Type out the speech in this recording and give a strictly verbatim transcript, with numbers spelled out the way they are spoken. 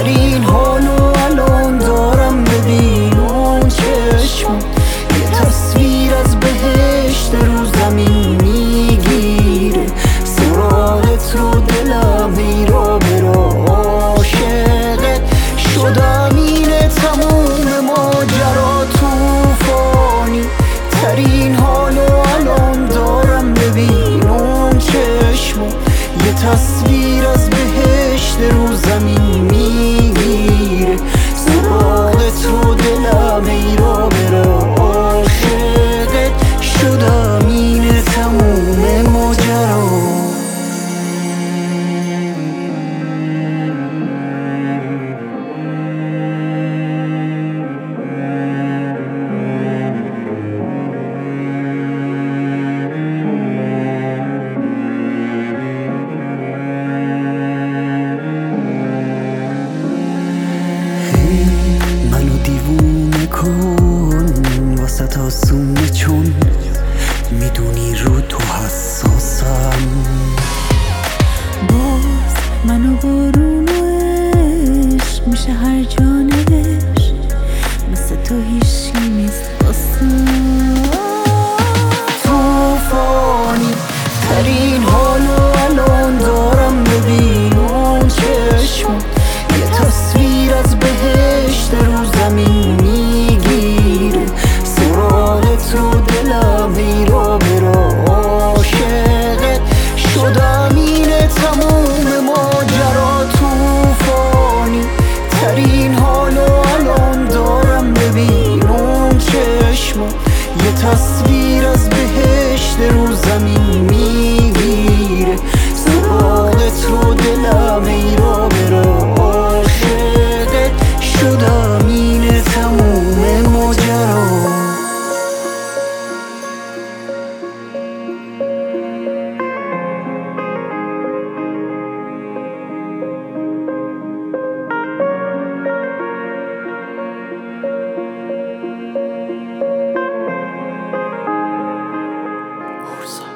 ترین حالو الان دارم، ببین اون چشم یه تصویر از بهشت رو زمین میگیره. سراغت رو دلم ایرا برا عاشقت شدم، اینه تموم ماجرا توفانی. ترین حالو الان دارم، ببین اون چشم یه تصویر از بهشت رو زمین میگیره. سراغت رو دلم ایرا برا عاشقت شدم، اینه تموم ماجرا. منو دیوونه کن واسه آسونه، چون میدونی رو تو حساسم. باز منو بارون و عشق میشه هر جانبش، مثل تو هیچی نیست واسم. توفانی ترین حالو الان دارم، ببین اون چشم یه تصویر از بهشت رو زمین میگیره. سراغت رو دلم ایرا برا عاشقت شدم، اینه تموم ماجرا توفانی. ترین حالو الان دارم، ببین اون چشم یه تصویر از بهشت رو زمین میگیره. سراغت رو دلم ایرا برا عاشقت شدم، اینه تموم ماجرا. Ursa.